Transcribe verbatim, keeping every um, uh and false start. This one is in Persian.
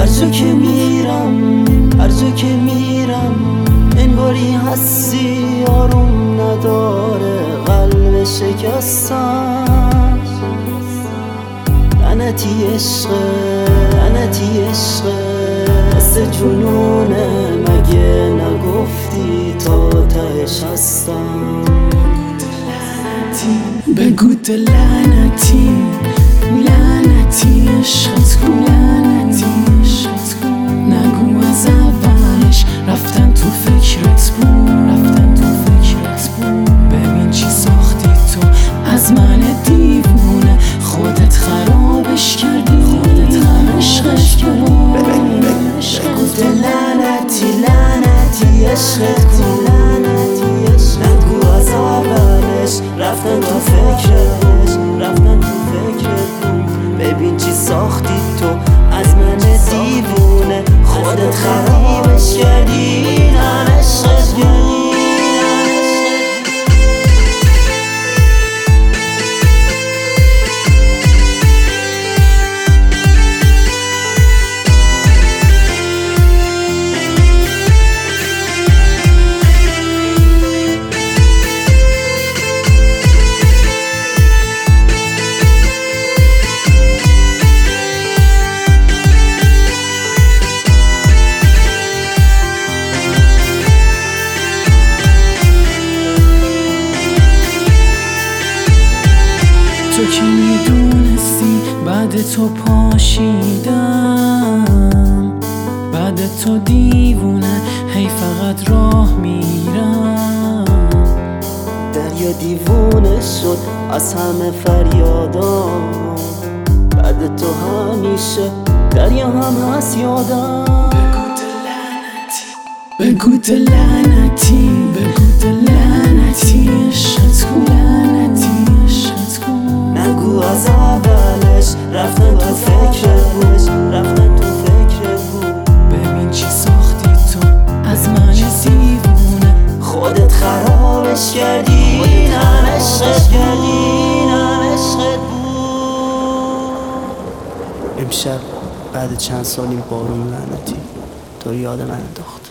جا که میرم هر جا که میرم انگاری هستی آروم نداره قلب شکستم. لعنتی عشقه لعنتی عشقه مثل جنونه مگه نگفتی تا تهش هستم. بگو تو لعنتی لعنتی عشقت کو لعنتی عشقت کو نگو از اولش رفتن تو فکرت بود رفتن تو فکرت بود. ببین چی ساختی تو از من دیوونه خودت خرابش کردی خودت خرابش کردی. بگو تو لعنتی لعنتی عشقت کو لعنتی عشقت نگو از اولش رفتن تو فکرش رفتن تو فکرت بود. ببین چی ساختی تو از من دیوونه خودت خرابش کردی نه عشقت کردی. تو که میدونستی بعد تو پاشیدم بعد تو دیوونه هی فقط راه میرم. دریا دیوونه شد از همه فریادام بعد تو همیشه دریا هم هست یادم. بگو تو لعنتی بگو تو لعنتی عشقت کو لعنتی عشقت کو نگو از اولش رفتن تو فکرش رفتن تو فکرت بود. ببین چی ساختی تو از من دیوونه خودت خرابش کردی نه عشقت کردی نه عشقت بود. امشب بعد چند سال این بارون لعنتی تو رو یاد من انداخت.